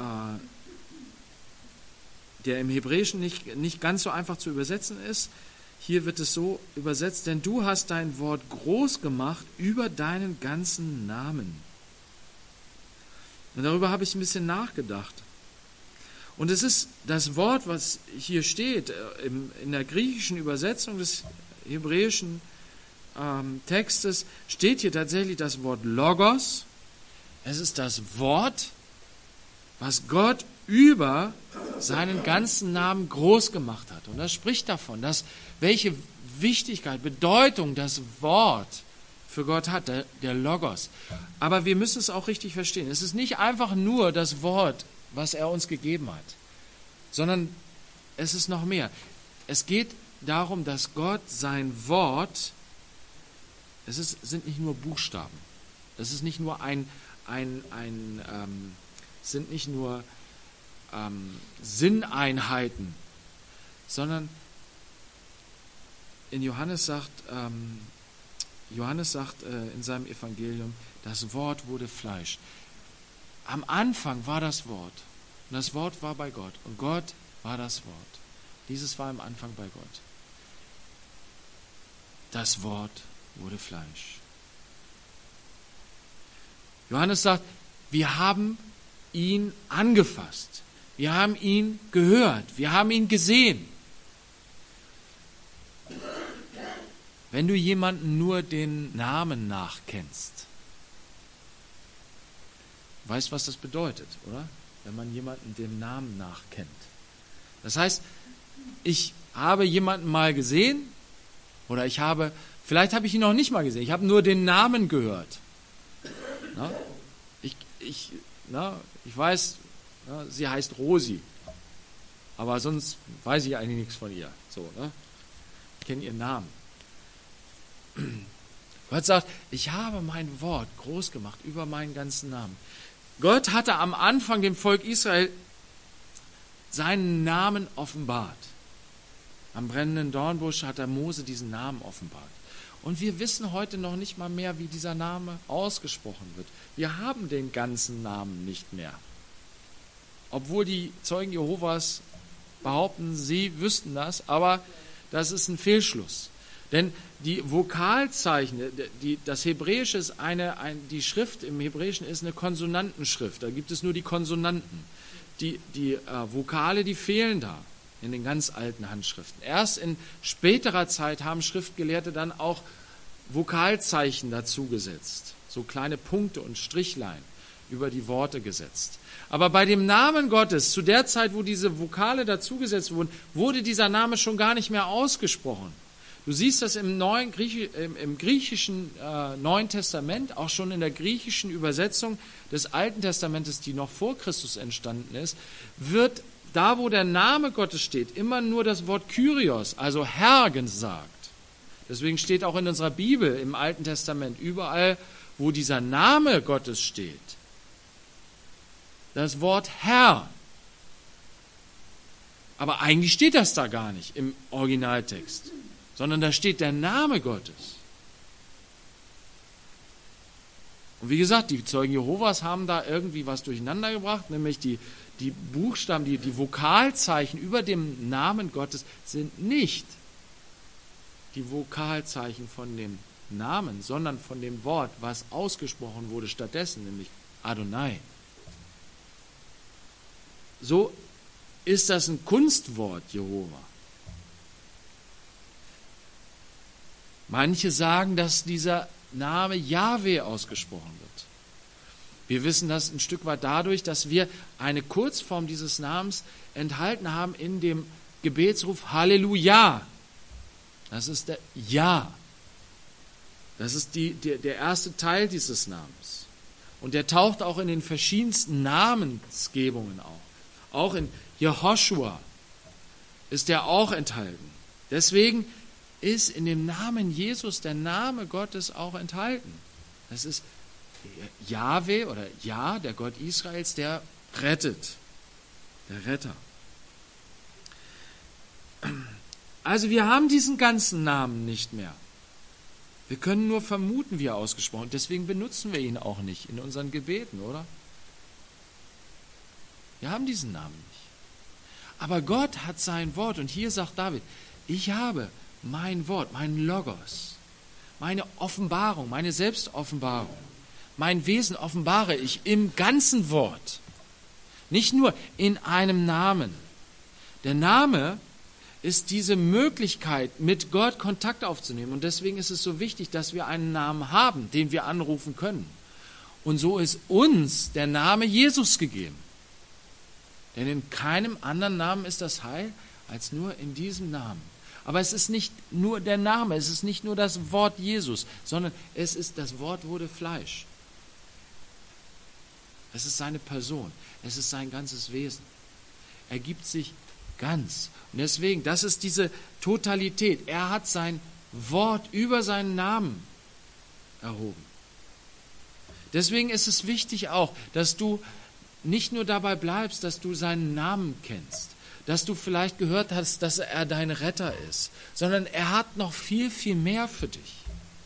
der im Hebräischen nicht ganz so einfach zu übersetzen ist. Hier wird es so übersetzt: Denn du hast dein Wort groß gemacht über deinen ganzen Namen. Und darüber habe ich ein bisschen nachgedacht. Und es ist das Wort, was hier steht, in der griechischen Übersetzung des hebräischen Textes, steht hier tatsächlich das Wort Logos. Es ist das Wort, was Gott über seinen ganzen Namen groß gemacht hat. Und das spricht davon, dass welche Wichtigkeit, Bedeutung das Wort für Gott hat, der Logos. Aber wir müssen es auch richtig verstehen. Es ist nicht einfach nur das Wort, was er uns gegeben hat, sondern es ist noch mehr. Es geht darum, dass Gott sein Wort, sind nicht nur Buchstaben, es ist nicht nur sind nicht nur Sinneinheiten, sondern Johannes sagt in seinem Evangelium, das Wort wurde Fleisch. Am Anfang war das Wort und das Wort war bei Gott und Gott war das Wort. Dieses war am Anfang bei Gott. Das Wort wurde Fleisch. Johannes sagt, wir haben ihn angefasst, wir haben ihn gehört, wir haben ihn gesehen. Wenn du jemanden nur den Namen nach kennst, weißt, was das bedeutet, oder? Wenn man jemanden dem Namen nach kennt. Das heißt, ich habe jemanden mal gesehen, oder vielleicht habe ich ihn noch nicht mal gesehen, ich habe nur den Namen gehört. Na? Ich weiß, sie heißt Rosi, aber sonst weiß ich eigentlich nichts von ihr. So, ne? Ich kenne ihren Namen. Gott sagt, ich habe mein Wort groß gemacht über meinen ganzen Namen. Gott hatte am Anfang dem Volk Israel seinen Namen offenbart. Am brennenden Dornbusch hat der Mose diesen Namen offenbart. Und wir wissen heute noch nicht mal mehr, wie dieser Name ausgesprochen wird. Wir haben den ganzen Namen nicht mehr. Obwohl die Zeugen Jehovas behaupten, sie wüssten das, aber das ist ein Fehlschluss. Denn die Vokalzeichen, das Hebräische ist die Schrift im Hebräischen ist eine Konsonantenschrift. Da gibt es nur die Konsonanten. Die Vokale, die fehlen da in den ganz alten Handschriften. Erst in späterer Zeit haben Schriftgelehrte dann auch Vokalzeichen dazugesetzt. So kleine Punkte und Strichlein über die Worte gesetzt. Aber bei dem Namen Gottes, zu der Zeit, wo diese Vokale dazugesetzt wurden, wurde dieser Name schon gar nicht mehr ausgesprochen. Du siehst das im griechischen Neuen Testament, auch schon in der griechischen Übersetzung des Alten Testamentes, die noch vor Christus entstanden ist, wird da, wo der Name Gottes steht, immer nur das Wort Kyrios, also Herr, gesagt. Deswegen steht auch in unserer Bibel im Alten Testament überall, wo dieser Name Gottes steht, das Wort Herr. Aber eigentlich steht das da gar nicht im Originaltext, sondern da steht der Name Gottes. Und wie gesagt, die Zeugen Jehovas haben da irgendwie was durcheinander gebracht, nämlich die Buchstaben, die Vokalzeichen über dem Namen Gottes sind nicht die Vokalzeichen von dem Namen, sondern von dem Wort, was ausgesprochen wurde stattdessen, nämlich Adonai. So ist das ein Kunstwort, Jehova. Manche sagen, dass dieser Name Jahwe ausgesprochen wird. Wir wissen das ein Stück weit dadurch, dass wir eine Kurzform dieses Namens enthalten haben in dem Gebetsruf Halleluja. Das ist der Ja. Das ist der erste Teil dieses Namens. Und der taucht auch in den verschiedensten Namensgebungen auf. Auch in Jehoshua ist er auch enthalten. Deswegen ist in dem Namen Jesus der Name Gottes auch enthalten. Das ist Jahwe oder Ja, der Gott Israels, der rettet. Der Retter. Also wir haben diesen ganzen Namen nicht mehr. Wir können nur vermuten, wie er ausgesprochen ist. Deswegen benutzen wir ihn auch nicht in unseren Gebeten, oder? Wir haben diesen Namen nicht. Aber Gott hat sein Wort. Und hier sagt David, ich habe mein Wort, mein Logos, meine Offenbarung, meine Selbstoffenbarung, mein Wesen offenbare ich im ganzen Wort. Nicht nur in einem Namen. Der Name ist diese Möglichkeit, mit Gott Kontakt aufzunehmen. Und deswegen ist es so wichtig, dass wir einen Namen haben, den wir anrufen können. Und so ist uns der Name Jesus gegeben. Denn in keinem anderen Namen ist das Heil, als nur in diesem Namen. Aber es ist nicht nur der Name, es ist nicht nur das Wort Jesus, sondern es ist, das Wort wurde Fleisch. Es ist seine Person, es ist sein ganzes Wesen. Er gibt sich ganz. Und deswegen, das ist diese Totalität. Er hat sein Wort über seinen Namen erhoben. Deswegen ist es wichtig auch, dass du nicht nur dabei bleibst, dass du seinen Namen kennst, dass du vielleicht gehört hast, dass er dein Retter ist, sondern er hat noch viel, viel mehr für dich.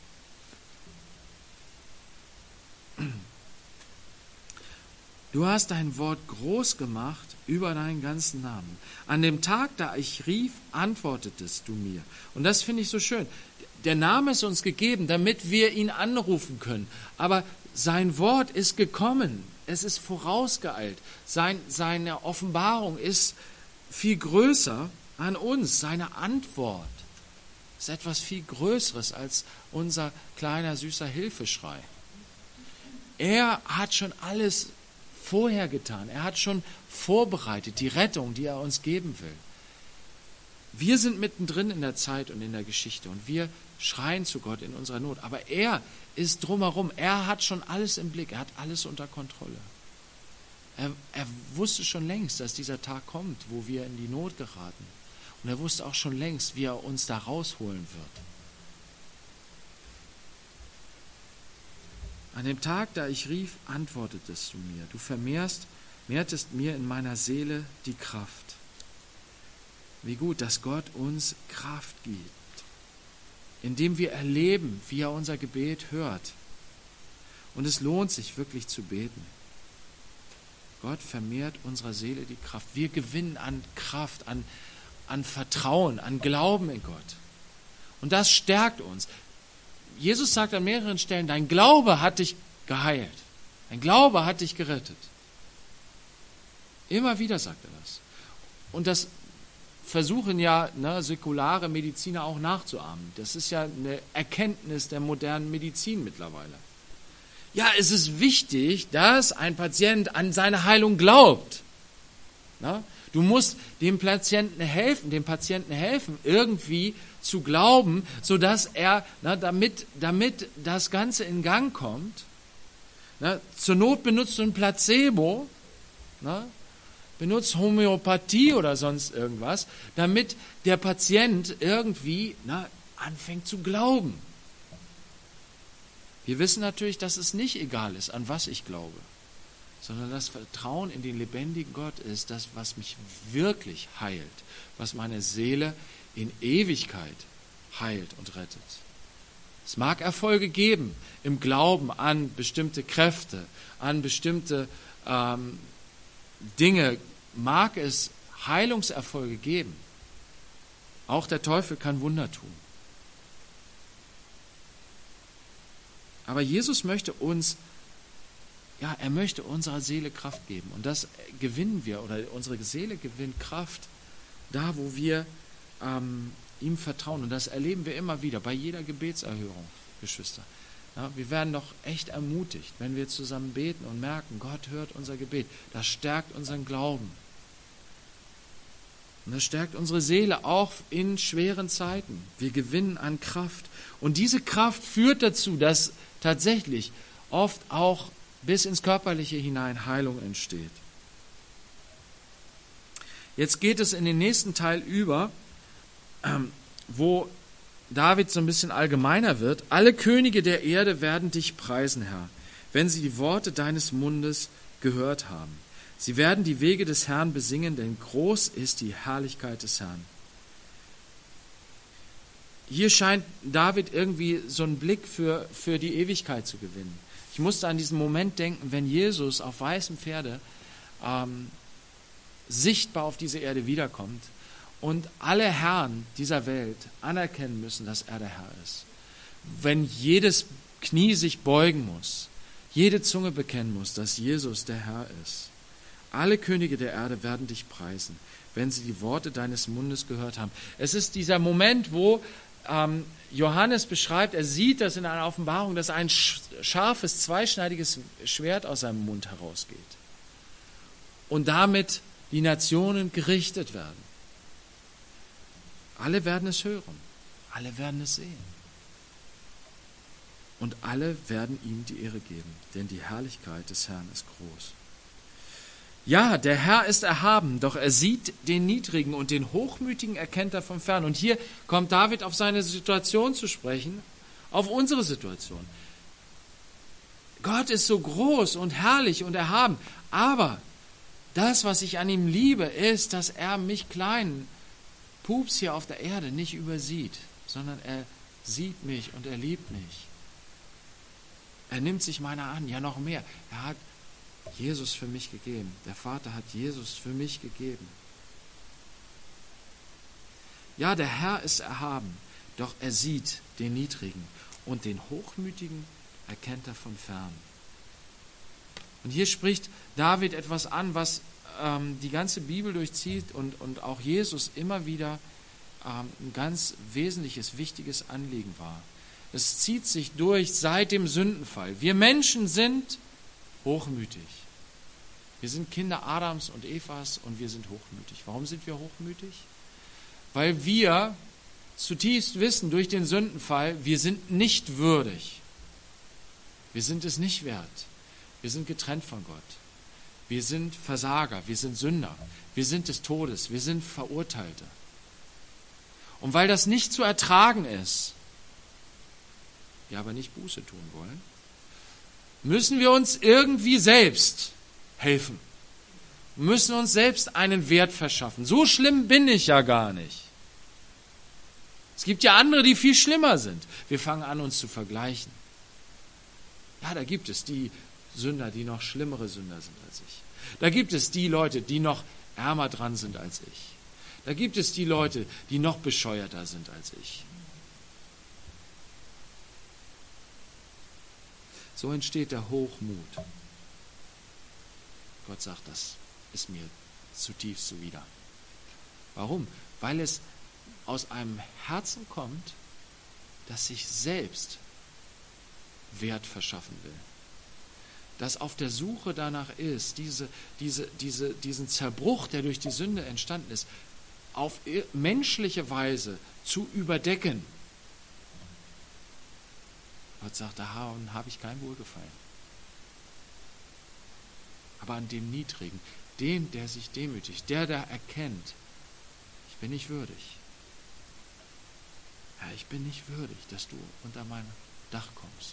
Du hast dein Wort groß gemacht über deinen ganzen Namen. An dem Tag, da ich rief, antwortetest du mir. Und das finde ich so schön. Der Name ist uns gegeben, damit wir ihn anrufen können. Aber sein Wort ist gekommen. Es ist vorausgeeilt. Seine Offenbarung ist viel größer an uns. Seine Antwort ist etwas viel Größeres als unser kleiner, süßer Hilfeschrei. Er hat schon alles vorher getan. Er hat schon vorbereitet, die Rettung, die er uns geben will. Wir sind mittendrin in der Zeit und in der Geschichte und wir schreien zu Gott in unserer Not. Aber er ist drumherum. Er hat schon alles im Blick. Er hat alles unter Kontrolle. Er wusste schon längst, dass dieser Tag kommt, wo wir in die Not geraten. Und er wusste auch schon längst, wie er uns da rausholen wird. An dem Tag, da ich rief, antwortetest du mir. Du mehrtest mir in meiner Seele die Kraft. Wie gut, dass Gott uns Kraft gibt, indem wir erleben, wie er unser Gebet hört. Und es lohnt sich wirklich zu beten. Gott vermehrt unserer Seele die Kraft. Wir gewinnen an Kraft, an Vertrauen, an Glauben in Gott. Und das stärkt uns. Jesus sagt an mehreren Stellen, dein Glaube hat dich geheilt. Dein Glaube hat dich gerettet. Immer wieder sagt er das. Und das versuchen ja säkulare Mediziner auch nachzuahmen. Das ist ja eine Erkenntnis der modernen Medizin mittlerweile. Ja, es ist wichtig, dass ein Patient an seine Heilung glaubt. Du musst dem Patienten helfen, irgendwie zu glauben, sodass er, damit das Ganze in Gang kommt, zur Not benutzt du ein Placebo, benutzt Homöopathie oder sonst irgendwas, damit der Patient irgendwie anfängt zu glauben. Wir wissen natürlich, dass es nicht egal ist, an was ich glaube, sondern das Vertrauen in den lebendigen Gott ist das, was mich wirklich heilt, was meine Seele in Ewigkeit heilt und rettet. Es mag Erfolge geben im Glauben an bestimmte Kräfte, an bestimmte Dinge, mag es Heilungserfolge geben. Auch der Teufel kann Wunder tun. Aber Jesus möchte er möchte unserer Seele Kraft geben. Und das gewinnen wir, oder unsere Seele gewinnt Kraft da, wo wir ihm vertrauen. Und das erleben wir immer wieder bei jeder Gebetserhörung, Geschwister. Ja, wir werden doch echt ermutigt, wenn wir zusammen beten und merken, Gott hört unser Gebet. Das stärkt unseren Glauben. Und das stärkt unsere Seele auch in schweren Zeiten. Wir gewinnen an Kraft. Und diese Kraft führt dazu, dass tatsächlich oft auch bis ins Körperliche hinein Heilung entsteht. Jetzt geht es in den nächsten Teil über, wo David so ein bisschen allgemeiner wird. Alle Könige der Erde werden dich preisen, Herr, wenn sie die Worte deines Mundes gehört haben. Sie werden die Wege des Herrn besingen, denn groß ist die Herrlichkeit des Herrn. Hier scheint David irgendwie so einen Blick für die Ewigkeit zu gewinnen. Ich musste an diesen Moment denken, wenn Jesus auf weißem Pferde sichtbar auf diese Erde wiederkommt und alle Herren dieser Welt anerkennen müssen, dass er der Herr ist. Wenn jedes Knie sich beugen muss, jede Zunge bekennen muss, dass Jesus der Herr ist. Alle Könige der Erde werden dich preisen, wenn sie die Worte deines Mundes gehört haben. Es ist dieser Moment, wo Johannes beschreibt, er sieht das in einer Offenbarung, dass ein scharfes, zweischneidiges Schwert aus seinem Mund herausgeht. Und damit die Nationen gerichtet werden. Alle werden es hören, alle werden es sehen. Und alle werden ihm die Ehre geben, denn die Herrlichkeit des Herrn ist groß. Ja, der Herr ist erhaben, doch er sieht den Niedrigen und den Hochmütigen erkennt er von fern. Und hier kommt David auf seine Situation zu sprechen, auf unsere Situation. Gott ist so groß und herrlich und erhaben, aber das, was ich an ihm liebe, ist, dass er mich kleinen Pups hier auf der Erde nicht übersieht, sondern er sieht mich und er liebt mich. Er nimmt sich meiner an, ja noch mehr. Er hat Jesus für mich gegeben. Der Vater hat Jesus für mich gegeben. Ja, der Herr ist erhaben, doch er sieht den Niedrigen und den Hochmütigen erkennt er von fern. Und hier spricht David etwas an, was die ganze Bibel durchzieht und auch Jesus immer wieder ein ganz wesentliches, wichtiges Anliegen war. Es zieht sich durch seit dem Sündenfall. Wir Menschen sind hochmütig. Wir sind Kinder Adams und Evas und wir sind hochmütig. Warum sind wir hochmütig? Weil wir zutiefst wissen durch den Sündenfall, wir sind nicht würdig. Wir sind es nicht wert. Wir sind getrennt von Gott. Wir sind Versager, wir sind Sünder. Wir sind des Todes, wir sind Verurteilte. Und weil das nicht zu ertragen ist, wir aber nicht Buße tun wollen, müssen wir uns irgendwie selbst helfen. Müssen uns selbst einen Wert verschaffen. So schlimm bin ich ja gar nicht. Es gibt ja andere, die viel schlimmer sind. Wir fangen an, uns zu vergleichen. Ja, da gibt es die Sünder, die noch schlimmere Sünder sind als ich. Da gibt es die Leute, die noch ärmer dran sind als ich. Da gibt es die Leute, die noch bescheuerter sind als ich. So entsteht der Hochmut. Gott sagt, das ist mir zutiefst zuwider. Warum? Weil es aus einem Herzen kommt, das sich selbst Wert verschaffen will. Das auf der Suche danach ist, diesen Zerbruch, der durch die Sünde entstanden ist, auf menschliche Weise zu überdecken. Gott sagt, daran habe ich kein Wohlgefallen. Aber an dem Niedrigen, dem, der sich demütigt, der da erkennt, ich bin nicht würdig. Ja, ich bin nicht würdig, dass du unter mein Dach kommst.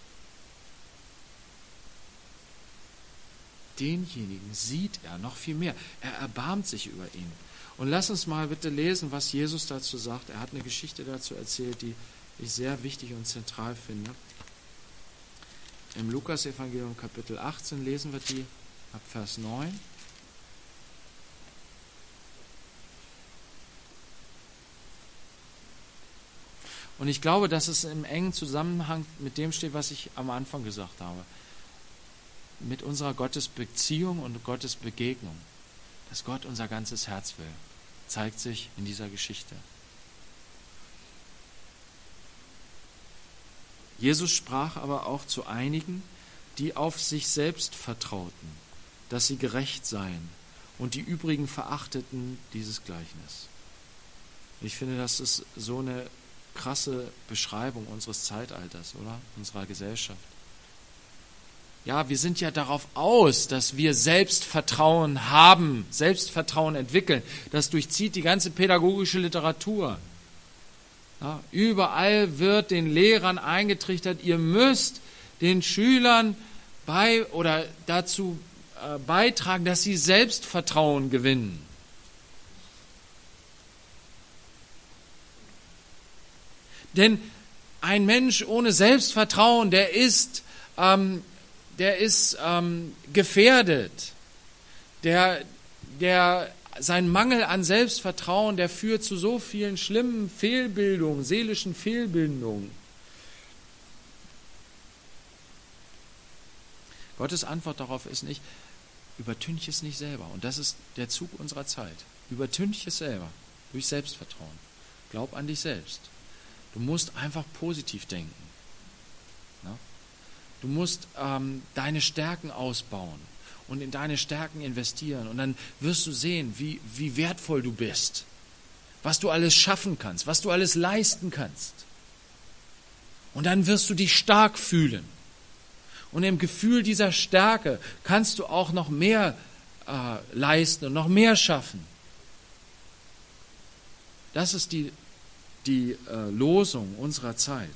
Denjenigen sieht er noch viel mehr. Er erbarmt sich über ihn. Und lass uns mal bitte lesen, was Jesus dazu sagt. Er hat eine Geschichte dazu erzählt, die ich sehr wichtig und zentral finde. Im Lukas-Evangelium Kapitel 18 lesen wir die ab Vers 9. Und ich glaube, dass es im engen Zusammenhang mit dem steht, was ich am Anfang gesagt habe. Mit unserer Gottesbeziehung und Gottes Begegnung. Dass Gott unser ganzes Herz will, zeigt sich in dieser Geschichte. Jesus sprach aber auch zu einigen, die auf sich selbst vertrauten, dass sie gerecht seien, und die übrigen verachteten dieses Gleichnis. Ich finde, das ist so eine krasse Beschreibung unseres Zeitalters, oder? Unserer Gesellschaft. Ja, wir sind ja darauf aus, dass wir Selbstvertrauen haben, Selbstvertrauen entwickeln. Das durchzieht die ganze pädagogische Literatur. Ja, überall wird den Lehrern eingetrichtert, ihr müsst den Schülern dazu beitragen, dass sie Selbstvertrauen gewinnen. Denn ein Mensch ohne Selbstvertrauen, der ist gefährdet. Sein Mangel an Selbstvertrauen, der führt zu so vielen schlimmen Fehlbildungen, seelischen Fehlbildungen. Gottes Antwort darauf ist nicht, übertünch es nicht selber. Und das ist der Zug unserer Zeit. Übertünch es selber durch Selbstvertrauen. Glaub an dich selbst. Du musst einfach positiv denken. Ja? Du musst deine Stärken ausbauen und in deine Stärken investieren. Und dann wirst du sehen, wie wertvoll du bist, was du alles schaffen kannst, was du alles leisten kannst. Und dann wirst du dich stark fühlen. Und im Gefühl dieser Stärke kannst du auch noch mehr leisten und noch mehr schaffen. Das ist die Losung unserer Zeit.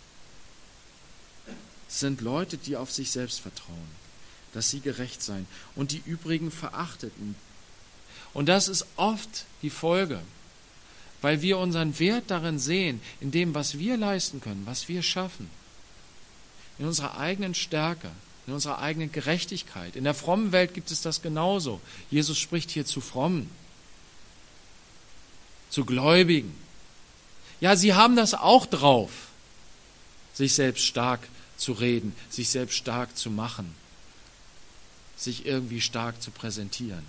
Es sind Leute, die auf sich selbst vertrauen, dass sie gerecht seien und die übrigen verachteten. Und das ist oft die Folge, weil wir unseren Wert darin sehen, in dem, was wir leisten können, was wir schaffen. In unserer eigenen Stärke, in unserer eigenen Gerechtigkeit. In der frommen Welt gibt es das genauso. Jesus spricht hier zu Frommen, zu Gläubigen. Ja, sie haben das auch drauf, sich selbst stark zu reden, sich selbst stark zu machen, sich irgendwie stark zu präsentieren.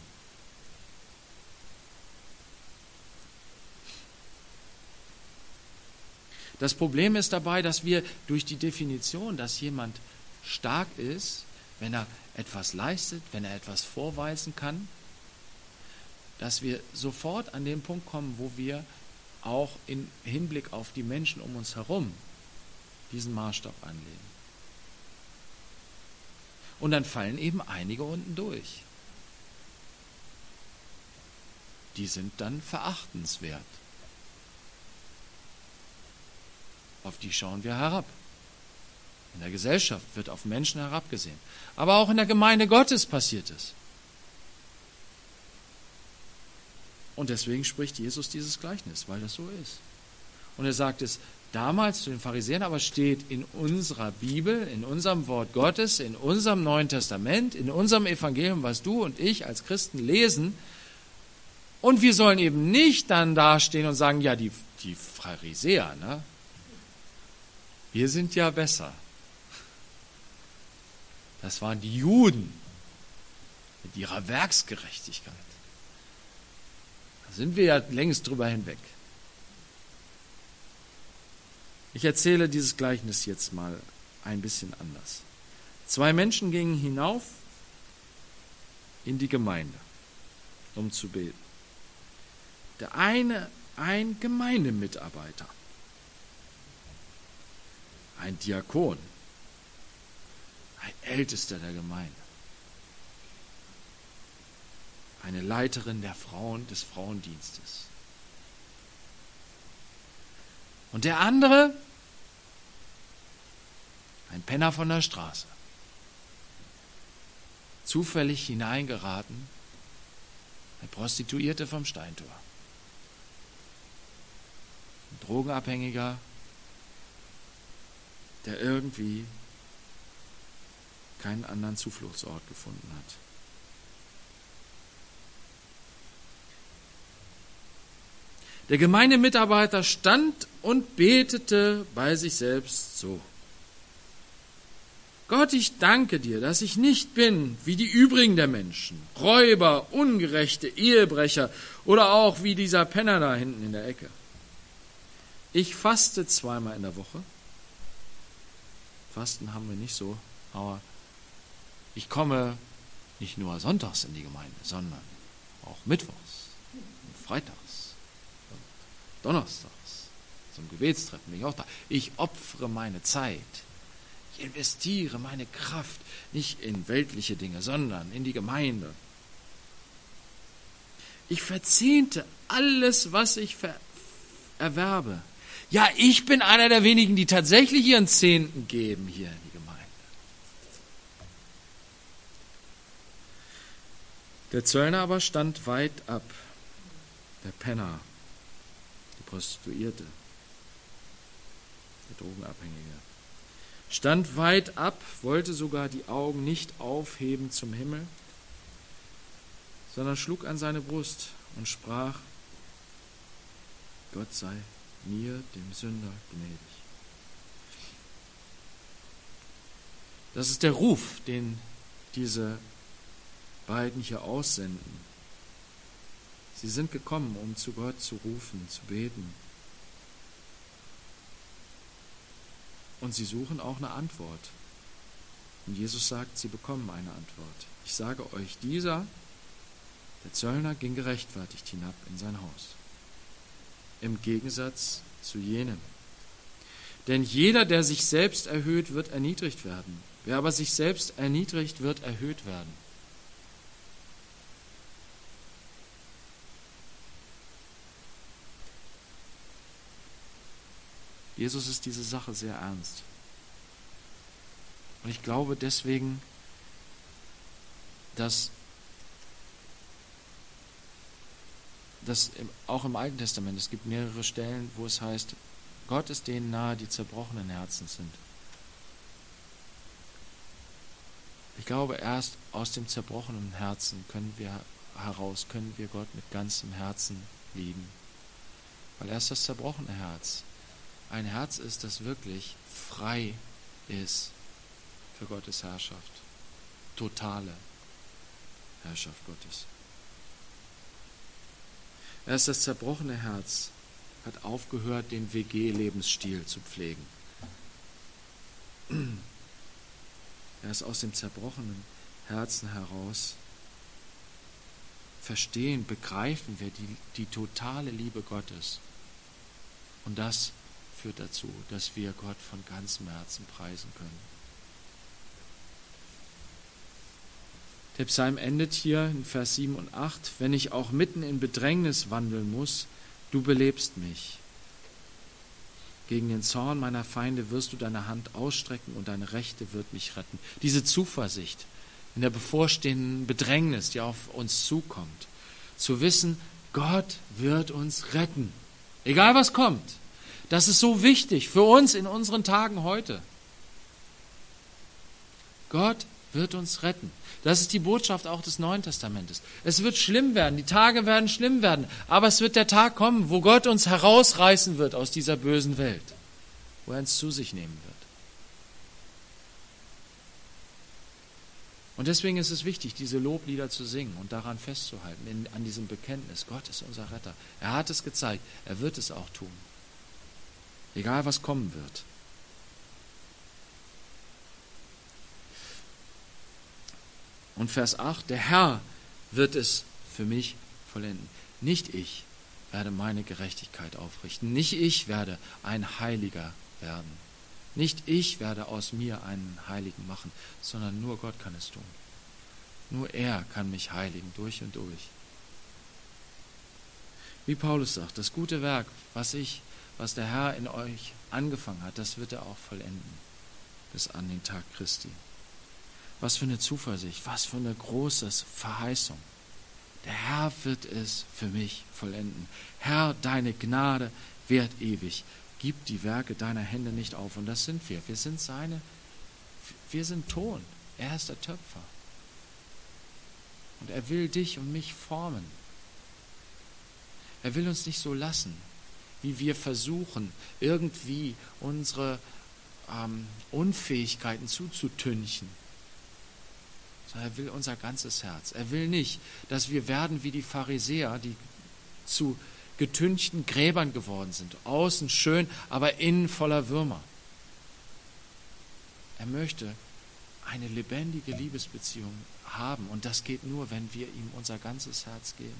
Das Problem ist dabei, dass wir durch die Definition, dass jemand stark ist, wenn er etwas leistet, wenn er etwas vorweisen kann, dass wir sofort an den Punkt kommen, wo wir auch im Hinblick auf die Menschen um uns herum diesen Maßstab anlegen. Und dann fallen eben einige unten durch. Die sind dann verachtenswert. Auf die schauen wir herab. In der Gesellschaft wird auf Menschen herabgesehen. Aber auch in der Gemeinde Gottes passiert es. Und deswegen spricht Jesus dieses Gleichnis, weil das so ist. Und er sagt es damals zu den Pharisäern, aber steht in unserer Bibel, in unserem Wort Gottes, in unserem Neuen Testament, in unserem Evangelium, was du und ich als Christen lesen. Und wir sollen eben nicht dann dastehen und sagen, ja, die Pharisäer, ne? Wir sind ja besser. Das waren die Juden mit ihrer Werksgerechtigkeit. Da sind wir ja längst drüber hinweg. Ich erzähle dieses Gleichnis jetzt mal ein bisschen anders. 2 Menschen gingen hinauf in die Gemeinde, um zu beten. Der eine, ein Gemeindemitarbeiter, ein Diakon, ein Ältester der Gemeinde, eine Leiterin der Frauen des Frauendienstes. Und der andere, ein Penner von der Straße, zufällig hineingeraten, eine Prostituierte vom Steintor, ein Drogenabhängiger, der irgendwie keinen anderen Zufluchtsort gefunden hat. Der Gemeindemitarbeiter stand und betete bei sich selbst so: Gott, ich danke dir, dass ich nicht bin wie die übrigen der Menschen, Räuber, Ungerechte, Ehebrecher oder auch wie dieser Penner da hinten in der Ecke. Ich faste 2-mal in der Woche Fasten haben wir nicht so, aber ich komme nicht nur sonntags in die Gemeinde, sondern auch mittwochs und freitags und donnerstags zum Gebetstreffen bin ich auch da. Ich opfere meine Zeit. Ich investiere meine Kraft nicht in weltliche Dinge, sondern in die Gemeinde. Ich verzehnte alles, was ich erwerbe. Ja, ich bin einer der wenigen, die tatsächlich ihren Zehnten geben hier in die Gemeinde. Der Zöllner aber stand weit ab. Der Penner, die Prostituierte, der Drogenabhängige, stand weit ab, wollte sogar die Augen nicht aufheben zum Himmel, sondern schlug an seine Brust und sprach: Gott sei mir, dem Sünder, gnädig. Das ist der Ruf, den diese beiden hier aussenden. Sie sind gekommen, um zu Gott zu rufen, zu beten. Und sie suchen auch eine Antwort. Und Jesus sagt, sie bekommen eine Antwort. Ich sage euch, der Zöllner, ging gerechtfertigt hinab in sein Haus. Im Gegensatz zu jenem. Denn jeder, der sich selbst erhöht, wird erniedrigt werden. Wer aber sich selbst erniedrigt, wird erhöht werden. Jesus ist diese Sache sehr ernst. Und ich glaube deswegen, dass auch im Alten Testament, es gibt mehrere Stellen, wo es heißt, Gott ist denen nahe, die zerbrochenen Herzen sind. Ich glaube, erst aus dem zerbrochenen Herzen können wir Gott mit ganzem Herzen lieben. Weil erst das zerbrochene Herz ein Herz ist, das wirklich frei ist für Gottes Herrschaft. Totale Herrschaft Gottes. Erst das zerbrochene Herz hat aufgehört, den WG-Lebensstil zu pflegen. Erst aus dem zerbrochenen Herzen heraus begreifen wir die totale Liebe Gottes. Und das führt dazu, dass wir Gott von ganzem Herzen preisen können. Der Psalm endet hier in Vers 7 und 8. Wenn ich auch mitten in Bedrängnis wandeln muss, du belebst mich. Gegen den Zorn meiner Feinde wirst du deine Hand ausstrecken und deine Rechte wird mich retten. Diese Zuversicht in der bevorstehenden Bedrängnis, die auf uns zukommt, zu wissen, Gott wird uns retten. Egal was kommt. Das ist so wichtig für uns in unseren Tagen heute. Gott wird uns retten. Das ist die Botschaft auch des Neuen Testamentes. Es wird schlimm werden, die Tage werden schlimm werden, aber es wird der Tag kommen, wo Gott uns herausreißen wird aus dieser bösen Welt, wo er uns zu sich nehmen wird. Und deswegen ist es wichtig, diese Loblieder zu singen und daran festzuhalten, an diesem Bekenntnis, Gott ist unser Retter. Er hat es gezeigt, er wird es auch tun. Egal was kommen wird. Und Vers 8, der Herr wird es für mich vollenden. Nicht ich werde meine Gerechtigkeit aufrichten. Nicht ich werde ein Heiliger werden. Nicht ich werde aus mir einen Heiligen machen, sondern nur Gott kann es tun. Nur er kann mich heiligen, durch und durch. Wie Paulus sagt, das gute Werk, was der Herr in euch angefangen hat, das wird er auch vollenden, bis an den Tag Christi. Was für eine Zuversicht, was für eine große Verheißung. Der Herr wird es für mich vollenden. Herr, deine Gnade währt ewig. Gib die Werke deiner Hände nicht auf. Und das sind wir. Wir sind Ton. Er ist der Töpfer. Und er will dich und mich formen. Er will uns nicht so lassen, wie wir versuchen, irgendwie unsere Unfähigkeiten zuzutünchen. Sondern er will unser ganzes Herz. Er will nicht, dass wir werden wie die Pharisäer, die zu getünchten Gräbern geworden sind. Außen schön, aber innen voller Würmer. Er möchte eine lebendige Liebesbeziehung haben und das geht nur, wenn wir ihm unser ganzes Herz geben.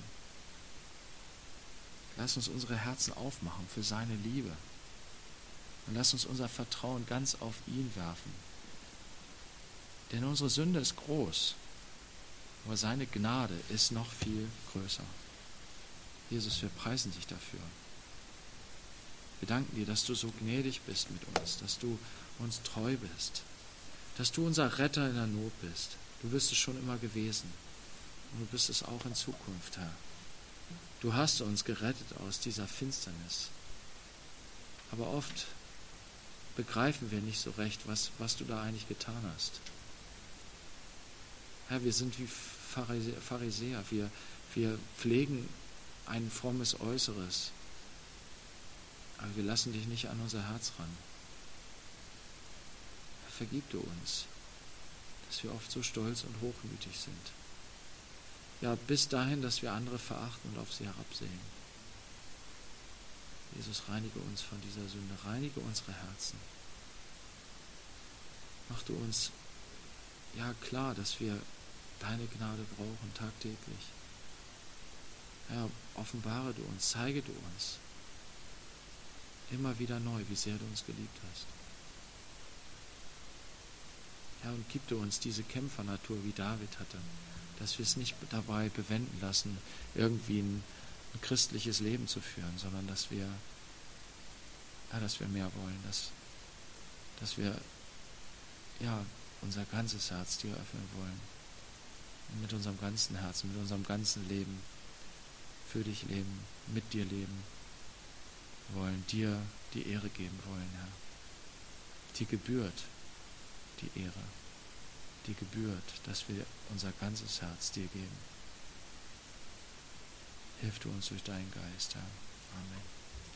Lass uns unsere Herzen aufmachen für seine Liebe und lass uns unser Vertrauen ganz auf ihn werfen. Denn unsere Sünde ist groß, aber seine Gnade ist noch viel größer. Jesus, wir preisen dich dafür. Wir danken dir, dass du so gnädig bist mit uns, dass du uns treu bist, dass du unser Retter in der Not bist. Du bist es schon immer gewesen und du bist es auch in Zukunft, Herr. Du hast uns gerettet aus dieser Finsternis. Aber oft begreifen wir nicht so recht, was du da eigentlich getan hast. Herr, wir sind wie Pharisäer. Wir pflegen ein frommes Äußeres. Aber wir lassen dich nicht an unser Herz ran. Vergib du uns, dass wir oft so stolz und hochmütig sind. Ja, bis dahin, dass wir andere verachten und auf sie herabsehen. Jesus, reinige uns von dieser Sünde, reinige unsere Herzen. Mach du uns klar, dass wir deine Gnade brauchen tagtäglich. Herr, offenbare du uns, zeige du uns immer wieder neu, wie sehr du uns geliebt hast. Herr, und gib du uns diese Kämpfernatur, wie David hatte, dass wir es nicht dabei bewenden lassen, irgendwie ein christliches Leben zu führen, sondern dass wir mehr wollen, dass wir unser ganzes Herz dir öffnen wollen und mit unserem ganzen Herzen, mit unserem ganzen Leben für dich leben, mit dir leben wollen, dir die Ehre geben wollen, Herr. Die gebührt die Ehre, die gebührt, dass wir unser ganzes Herz dir geben. Hilf du uns durch deinen Geist, Herr. Amen.